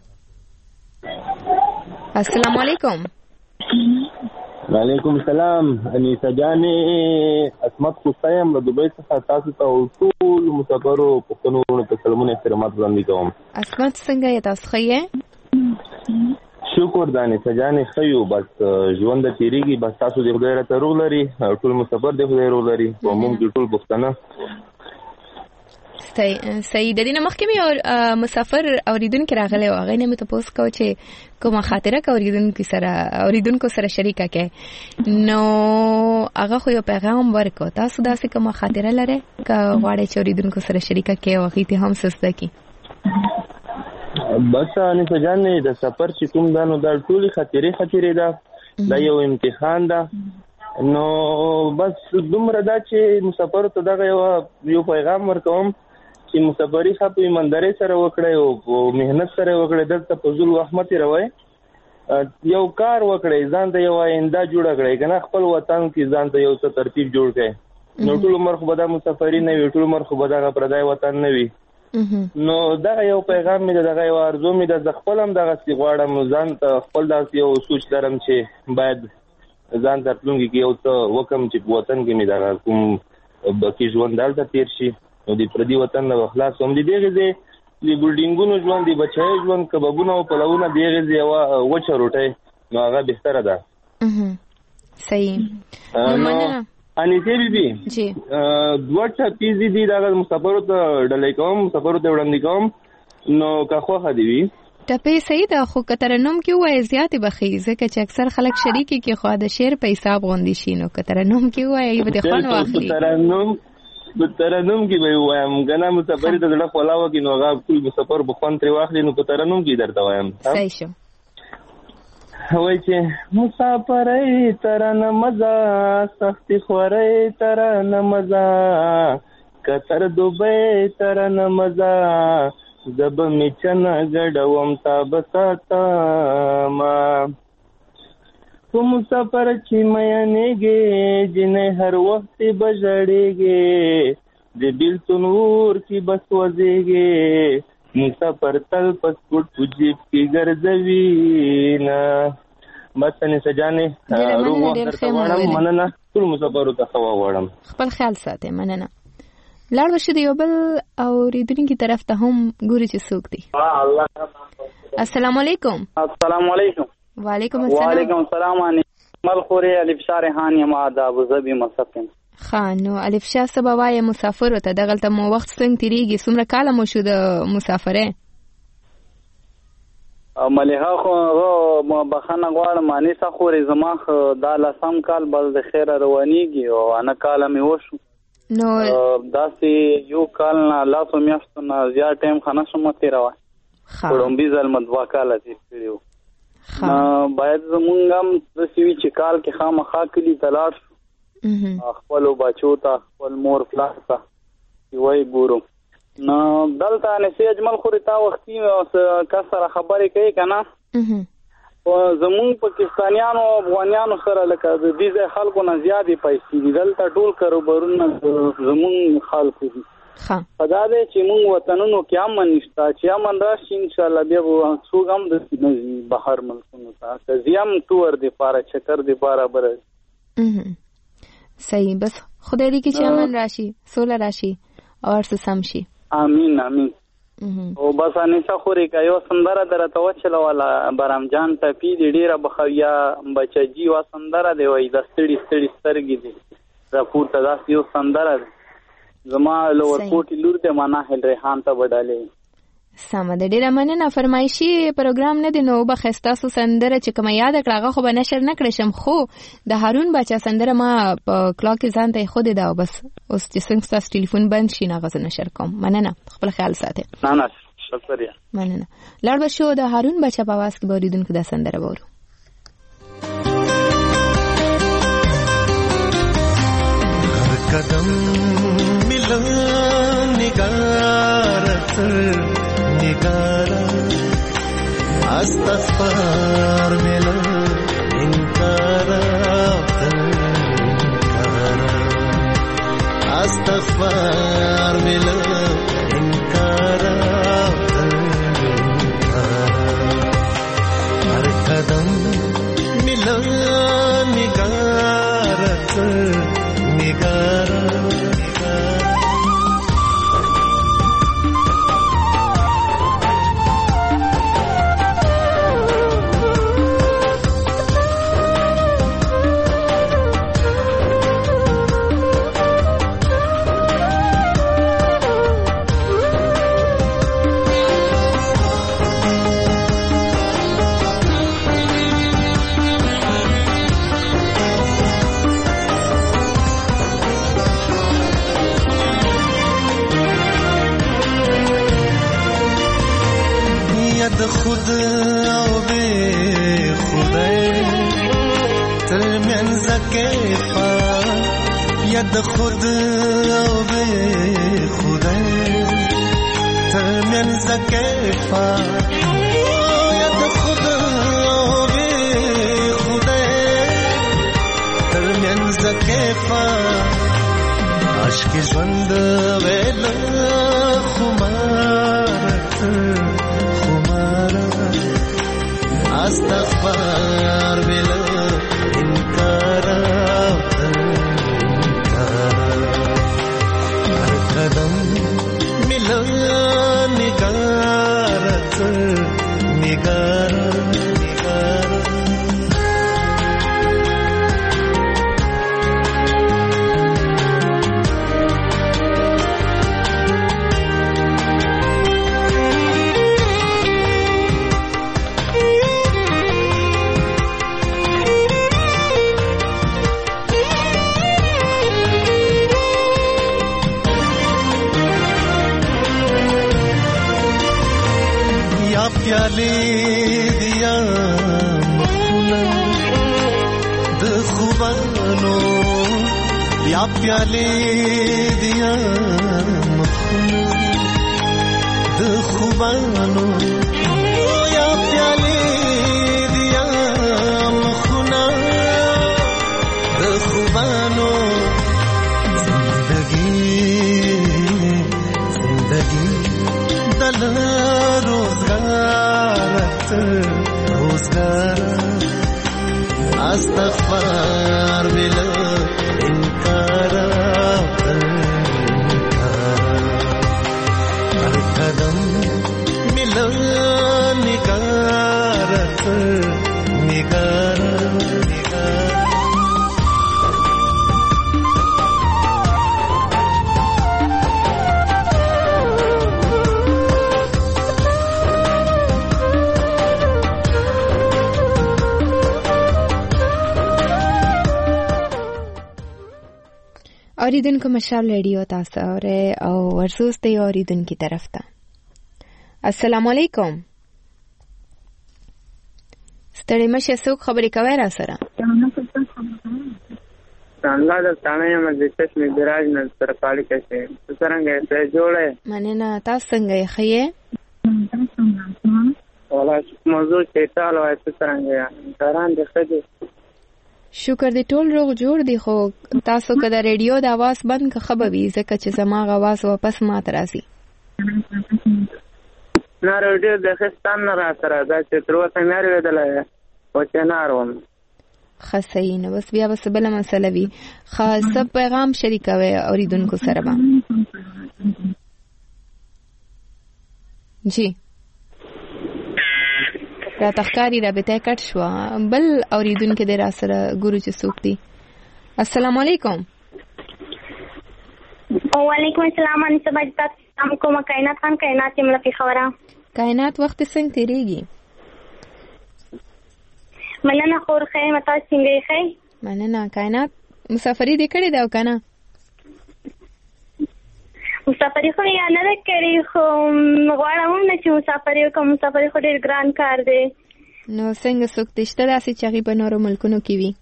السلام علیکم. وعلیکم السلام. انیسه جانې اسمت خوستایم له دوبۍ څخه تاسو ته ټول مسافرو پښتنو ته سلامونه احترامات وړاندې کوم. اسمت څنګه یې تاسو ښه؟ شکر دانې سجانې خیو بس ژوند د تیریږي بس تاسو د خدای راته روغ لري ټول مسافر د خدای روغ لري او موږ ټول پښتانه صحیح د دې مخکې مې مسافر اوریدونکو راغلی او هغه نه مې تاسو کو چې کومه خاطره اوریدونکو سره شریکه کې نو هغه خو یو پیغام ورکو تاسو داسې کومه خاطره لرئ که غواړئ چې اوریدونکو سره شریکه کې او هغه ته هم سسته کی بس ان ته جانې د سفر چې کوم دانو د ټولي خاطرې ده دا یو امتحان ده نو بس دومره دا چې مسافر ته دغه یو پیغام ورکوم چې مسافري ښه په ایماندارۍ سره وکړئ او په مهنت سره وکړئ. دلته په ذل رحمت روي یو کار وکړئ، ځان ته یو آینده جوړه کړئ، کنه خپل وطن کې ځان ته یو څه ترتیب جوړ کړئ. نو ټول عمر خو به دا مسافري نه وي، ټول عمر خو به دا پردای وطن نه وي. نو دا یو پیغام مې دغه یو ارزو مې د خپل هم دغه سی غواړم ځان ته خپل داسې یو سوچ لرم چې باید ځان ته پلونګي کې یو څه وکم چې په وطن کې مې دغه کوم بقي ژوند دلته تیر شي نو د پردي وطن نه خلاص هم دي. دغه دې د ګلډینګونو ژوند دی، بچای ژوند، کبابونه او پلوونه دغه دې یو وچه روټي نو هغه بهتره ده. صحیح. انیسه بیبي جی دوټه پیزي دي دا مسافرو ته ډلې کوم، مسافرو ته وړاندې کوم نو که خوخه دی وي ټپې صحیح ده، خو کترنوم کې وای زیات بخي ځکه چې اکثر خلک شریکي کې خو د شعر په حساب غوندي شي نو کترنوم کې وای به خوان واخلي. ترنم کې به وایم کنه مسافر ته ډله خلاو کې نو هغه ټول مسافر په خوان تر واخلي نو ترنم کې درته وایم. صحیح شو. وای چې مسافرې ترنه مزه سختي خورې ترنه مزه کتر دوبه ترنه مزه زب میچن غډوم تاب ساته ما په مسافر چې مینهږي جنې هر وخت بجړېږي د بیلتون ور کې بس وځيږي مسافر تل پسپورت په جیب کې ګرځوي نه. بس نه سجانه روح درته وړم، مننه ټول مسافرو ته خوا وړم. خپل خیال ساتئ. مننه. لاړ وشو د یو بل اوریدونکي طرف ته هم ګوري چې څوک دی. السلام علیکم. السلام علیکم. وعلیکم السلام. وعلیکم السلام. ملخوري الف شار هاني ما د ابو ظبي مسکن خانو الف شاه سبوای مسافر ته دغلت مو وخت څنګه تیریږي څومره کال مو شو د مسافره مليها خو بخنه غواړم ماني سخوري زما د لسم کال بل د خیر روانيږي او انا کال مې وشو نو داسې یو کال نه لاسو میاشتو نه زیات ټایم خنه شم تیروا کوم بيزل مدوا کال تیریو باید زمونږ هم د سوي چې کال کې خامخا کلی تلاش خپل بچو ته خپل مور پلاس ته وای ګورو نو دلته نسي اجمل خوري تا وختي کسره خبرې کوي کنه او زمون پاکستانیانو او افغانانو سره لکه د دې خلکو نه زیاتې پیسې دي دلته ټول کاروبارونه زمون خلکو دي خدا دې چې مونږ وطنونو کې هم نشتا چې هم راشي ان شاء الله بیا څوک هم د بهر ملکونو ته زیام تور دی پاره چکر دی پاره بر صحیح بس خدای دې کې چې امن راشي سوله راشي او څه سم شي امين امين او بس انیسا خوري کایو سندره درته وچله والا برام جان ته پی دی ډیره بخویا بچجی وا سندره دی وای د ستړي ستړي سترګې دی راپور ته داس یو سندره زما لور کوټی لور ته معنا هل ریحان ته وډالې سم د ډیره مننه فرمایشي پروګرام نه دی نو بخښتا سو سندره چې کوم یاد کړه خو به نشر نه کړم خو د هارون بچا سندره ما په کلاک ځان ته خود دا بس اوس چې څنګه تاسو ټلیفون بند شي نه غوښنه نشر کوم مننه خپل خیال ساتئ نه نه شکریہ مننه لاړ بشو د هارون بچا په واس کې بوریدونکو دا سندره وورو قدم ملن نگارت نگارا استغفار ملن انکارا استغفار ملن انکارا ہر قدم ملن نگارت نگارا خود او به خدای ترمنځ کې ید خود او به خدای زکیفا ید خدا بی خدا ترمین زکیفا عشق ژوند ویل خمار استغفار ویل انکار هر قدم ملا نگارت نگار प्याले दिया मखना द खुबानो या प्याले दिया मखना द खुबानो या प्याले दिया मखना द खुबानो जिंदगी दल रोजगार استغفار بلا انکار هر قدم ملا نگارت نگار اوریدونکو مشال ریډیو تاسو اوره او ورسوس ته اوریدونکو طرف ته السلام علیکم ستړي مشه څوک خبرې کوي را سره څنګه د ثانیه مجلس میراج نن سره پاړی کشه څنګه ته جوړه مننه تاسو څنګه یې خیه ولا موضوع چې تاسو وایي څنګه دران د خدي شکر دې ټول روغ جوړ دی خو تاسو کده ریډیو د आवाज بند که خبوي ځکه چې زما आवाज واپس ماته راځي نه ریډیو د خستان نه را سره دا چې تروته نه ریدلای او چې نه روم خاصین بس بیا بس بل مسله وی خاص پیغام شریکوي اوریدونکو سره با جی را تخکاری رابطه کټ شو بل اوریدونکو د را سره ګورو چې څوک دی السلام علیکم وعلیکم السلام ان سبا تاسو کوم کائنات خان کائنات ملکی خبره کائنات وخت څنګه تیریږي مننه خور خیر متا څنګه خې مننه کائنات مسافری دې کړې دا کنه مسافری خو یا نه کړې خو غواړم چې مسافری کوم مسافری خو ډېر ګران کار دی نو څنګه څوک تشته داسې چې په نورو ملکونو کې وي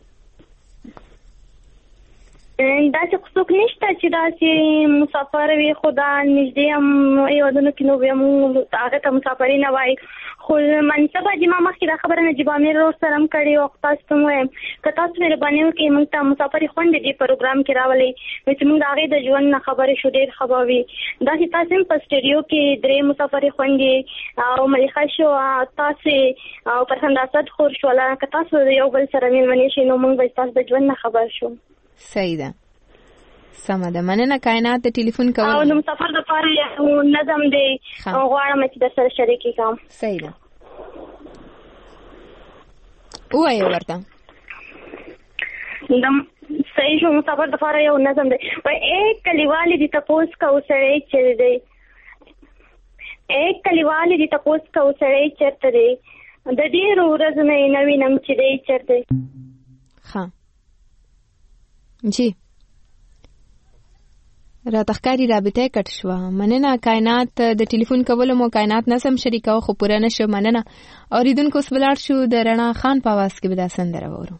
دا چې څوک نشته چې دا چې مسافر وي خدا نږدې هم یو دنو کې نو بیا موږ هغه ته مسافری نه وای خو منصب چې ما مخکې دا خبره نه جبا مې ورو سره کړی او تاسو ته وایم که تاسو مهرباني وکړئ موږ ته مسافری خوند دې پروګرام کې راولي چې موږ هغه د ژوند نه خبرې شو ډېر خبروي دا چې تاسو په سټډیو کې درې مسافری خوند او مليخه شو تاسو او پرخنداسات خور شو لا که تاسو یو بل سره مېلمنې شئ نو موږ به تاسو د ژوند نه خبر شو صحیح ده سم ده مننه کائنات د ټلیفون کول او د مسافر د پاره نظم دی غواړم چې د سره شریکي کوم صحیح ده وای ورته دم صحیح شو مسافر د پاره یو نظم دی په یک کلیوالي د تپوس کا وسړی چي دی یک کلیوالي د تپوس کا وسړی چرته دی د ډیر ورځې نه نوې نم چې دی چرته ها جی را تخکاری رابطه کټ شو مننه کائنات د ټلیفون کولو مو کائنات نسم شریکاو خو پوره نشو مننه اوریدونکو سبلار شو د رڼا خان په आवाज کې به دا سندره وورو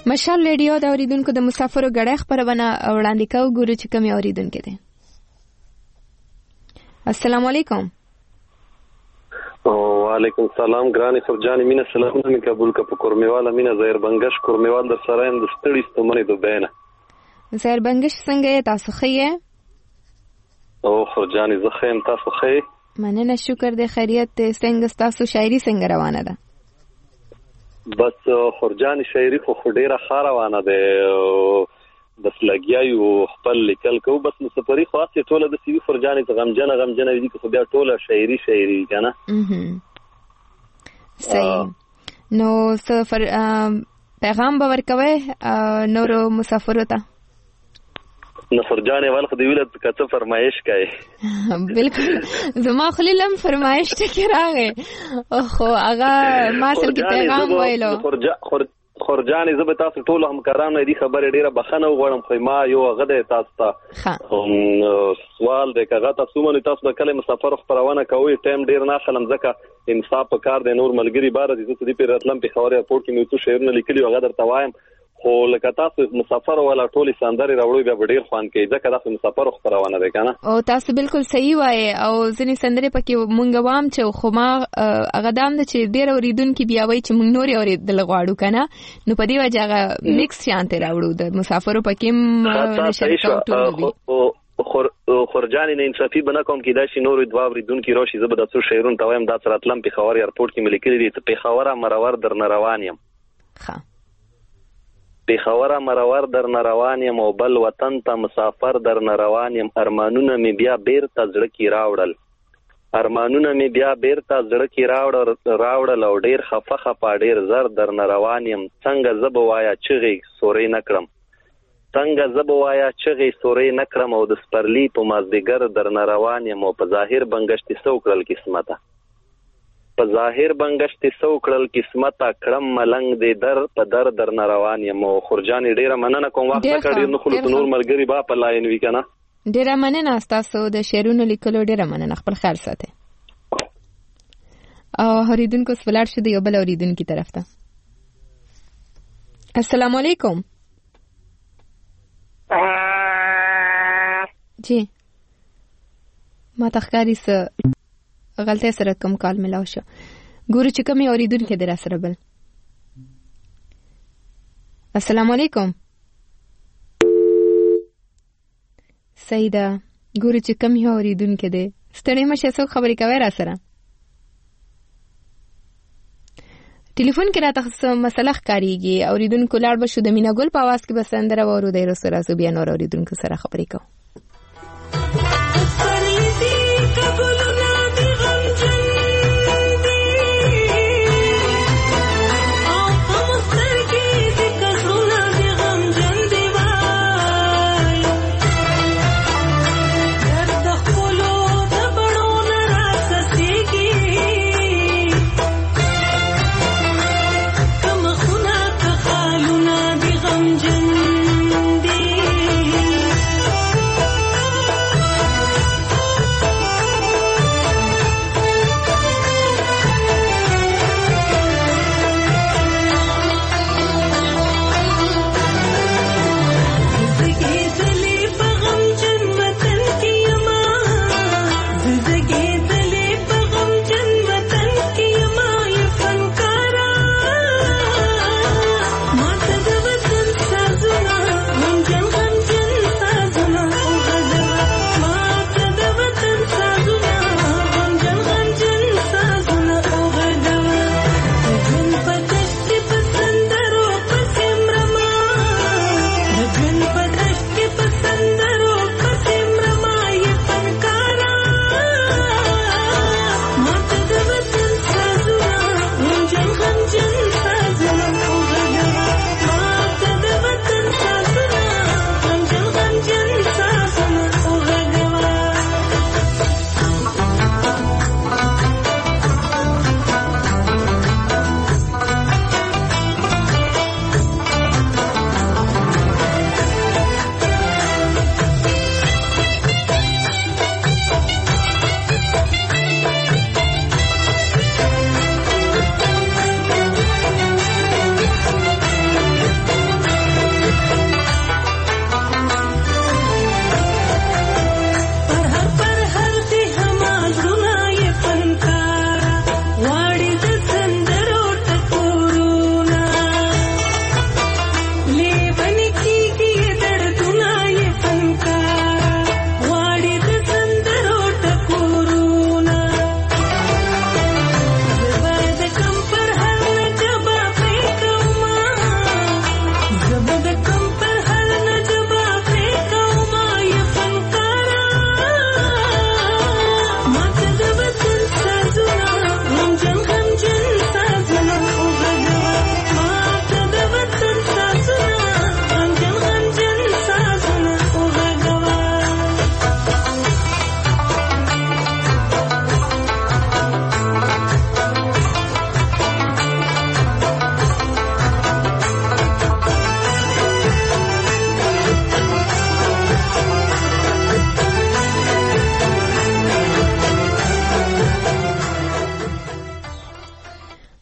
مشال ریډیو د اوریدونکو د مسافرو غړې خبرونه وړاندې کوي ګورو چې کوم اوریدونکو دي. السلام علیکم. وعلیکم السلام ګرانې فرجانې مینه سلامونه مې قبول کړه. په کورمیواله مینه زهیر بنگش کورمیوال در سره یم د ستړي ستومنې دوبۍ نه. زهیر بنگش څنګه یې تاسو ښه یې؟ او فرجانې زه ښه یم تاسو ښه یې؟ مننه شکر دی خیریت دی. څنګه ستاسو شاعري څنګه روانه ده؟ بس فرجانې شاعري خو ډېره ښه روانه ده. بس لګیا یو خپل لیکل کوو. بس مسافري خو هسې ټوله داسې وي فرجانې چې غمجنه وي خو بیا ټوله شاعري که نه. صحیح. نو څه پیغام به ورکوئ نورو مسافرو ته؟ نه فرجانې ول خو دې ویله که څه فرمایش کوي. بالکل زما خو لم فرمایش ټکې راغی خو هغه ما اصل کې پیغام ویلو. خورجانې زه به تاسو ټولو همکارانو دې خبرې ډېره بخښنه وغواړم خو ما یو هغه دی تاسو ته سوال دی که هغه تاسو ومنئ تاسو به کله مسافرو خپرونه کوئ ټایم ډېر نه اخلم ځکه انصاف په کار دی. نور ملګري باره دي زه څه دې پرې راتلم پېښور ایرپورټ کې مې څو شعرونه لیکلي هغه درته وایم خو لکه تاسو مسافرو والا ټولې سندرې راوړئ بیا به ډېر خوند کوي ځکه داسې مسافرو خپرونه دی که نه. او تاسو بالکل صحیح وایې او ځینې سندرې پکې مونږ وام چې خو ما هغه دام ده چې ډېر اورېدونکي بیا وایي چې مونږ نورې اورېدل غواړو که نه نو په دې وجه هغه میکس شانتې راوړو د مسافرو پکې هم نشر کوو ټول وي. خورجانې نه انصافي به نه کوم کېدای شي نورو دوه اورېدونکي راشي زه به دا څو شعرونه ته وایم داسې راتلم پېښور ایرپورټ کې مې لیکلي دي پېښوره مرور درنه روان یم. پېښوره مرور درنه روان یم او بل وطن ته مسافر درنه روان یم. ارمانونه مې بیا بیرته زړه کې راوړل او ډېر خفه ډېر زر درنه روان یم. څنګه زه به وایه چغې سورې نه کړم او د سپرلي په مازدیګر درنه روان یم. او په ظاهر بنګشتې څه وکړل قسمته کړم ملنګ دې در په در درنه روان یم. او خورجانې ډېره مننه کوم وخت نه کړ ډېر نه خلو نور ملګري به په لاین وي که نه. ډېره مننه ستاسو د شعرونو لیکلو ډېره مننه. خپل خیال ساتئ. اوریدونکو ولاړ شو د یو بل اوریدونکي طرف ته. السلام علیکم. جی ما تخکاری څه غلطه سره کوم کال ملاو شو ګورو چې کوم اوریدونکو در سره بل. السلام علیکم. سیدا ګورو چې کوم اوریدونکو دې ستړي مشه څو خبرې کوي را سره. ټلیفون کې راته مسله ښکاریږي اوریدونکو لاړ به شو د مینا ګل په आवाज کې به سندره وورو د رسول راځو بیا نور اوریدونکو سره خبرې کوو.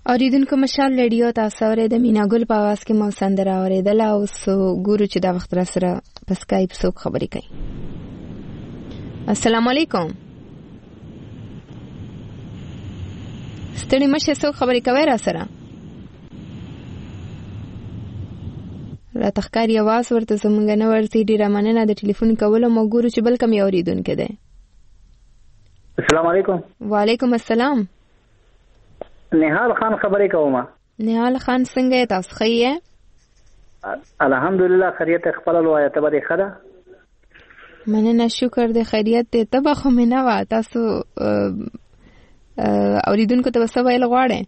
اوریدونکو مشال رادیو تاسو اورئ د میناګل په आवाज کې مو سندره اوریدله او ګورو چې دا وخت را سره په سکایپ څوک خبرې کوي. السلام علیکم. ستړي مشه څوک خبرې کوي را سره؟ را تخکاری आवाज ورته زمونږ نه ورته ډیره مننه د ټلیفون کولو مو ګورو چې بل کوم اوریدونکو دی. السلام علیکم. وعلیکم السلام. نهال خان خبرې کوم. نهال خان څنګه تاسو ښه یې؟ الحمدلله خیریت خپل لوایه ته به خدا. مننه شکر دې خیریت دې تبه خو مې نه وا تاسو اوریدونکو ته څه ویل غواړئ؟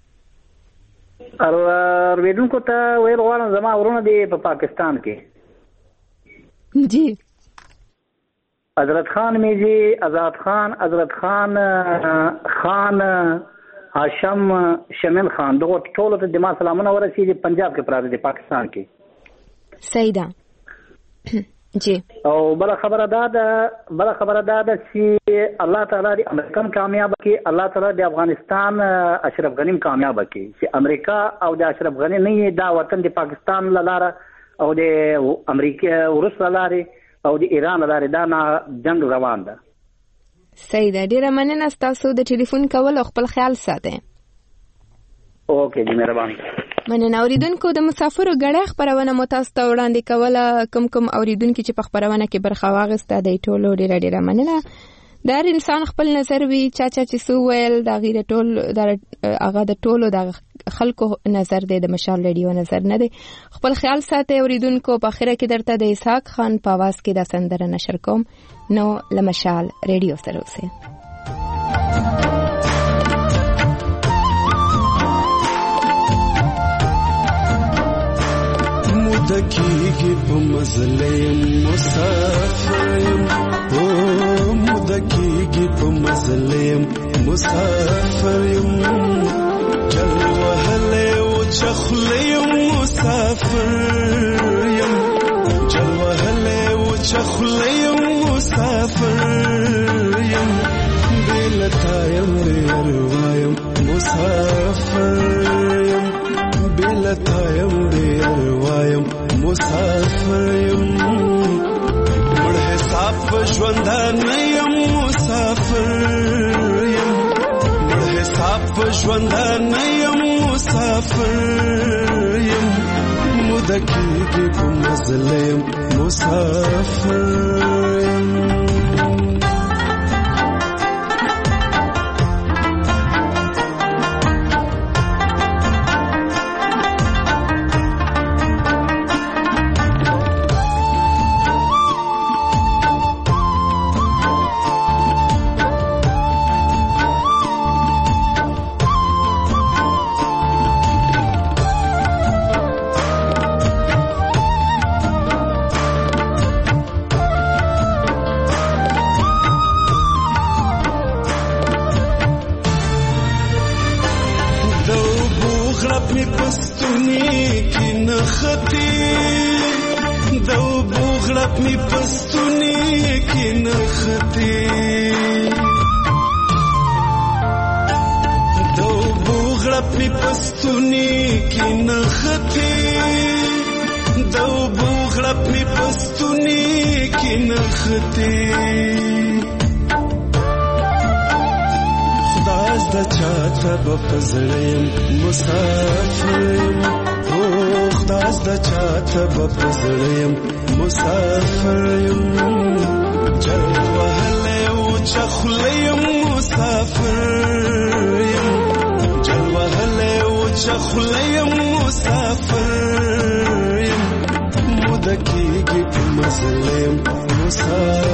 اوریدونکو ته ویل غواړم زما ورونه دی په پاکستان کې. جی. حضرت خان میجی، آزاد خان، حضرت خان، خان هاشم، شمیل خان دغه ټول ته د ما سلامونه ورسېږي. پنجاب کې پراته دي پاکستان کې. صحیح ده. جی. او بل خبره دا ده چې الله تعالی د امریکا کامیاب کړي، الله تعالی د افغانستان اشرف غنی کامیاب کړي. چې امریکا او د اشرف غنی نه دا وطن د پاکستان لاره او د امریکا روس لاره او د ایران لاره دا جنگ روان ده. صحیح ده. ډیره مننه تاسو د ټلیفون کول او خپل خیال ساتئ. اوکې جی مهرباني. مننه. اوریدونکو د مسافرو غړې خبرونه مو تاسو ته وړاندې کوله. کوم اوریدونکو چې په خبرونه کې برخه واغسته د ټولو ډیره مننه. دا انسان خپل نظر وی چا چې سو ویل دا غیر ټول هغه د ټولو د خلکو نظر دی، د مشال رادیو نظر نه دی. خپل خیال ساتئ اوریدونکو. په اخره کې درته د اسحاق خان په आवाज کې دا سندره نشر کوم. نو لمشال رادیو سره اوسئ. مدکیږي په مزلیم مسافریم، او مدکیږي په مزلیم مسافریم، جل وهله او چخلیم مسافریم، جل وهله او چخلیم مسافریم، بلتایم بیروایم مسافریم، بلتایم بیروایم مسافریم، مړ حساب ژوندانیم مسافریم، مړ حساب ژوندانیم مسافریم، مدکیږي په مزلیم مسافریم. مدکیږي په مزلیم مسافریم.